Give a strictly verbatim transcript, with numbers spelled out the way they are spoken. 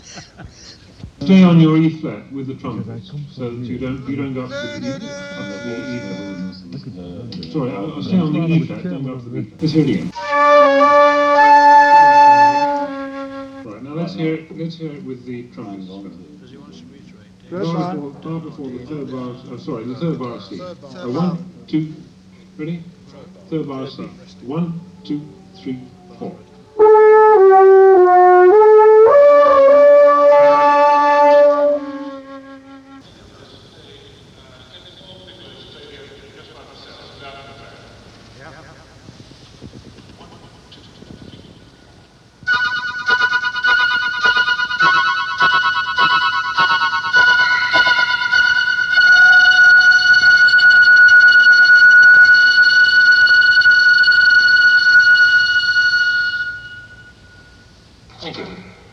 Stay on your E flat with the trumpet, so that you don't you don't go up to the E, up to the E flat. Sorry, I'll, I'll stay on the E flat, don't go up to the B flat. Let's hear it again. Right, now let's hear it, let's hear it with the trumpet. Does he want us to reiterate? Bar before, bar before the third bar. Oh, sorry, the third bar of C. Uh, one, two, ready? Third bar of C. One, two, three, four.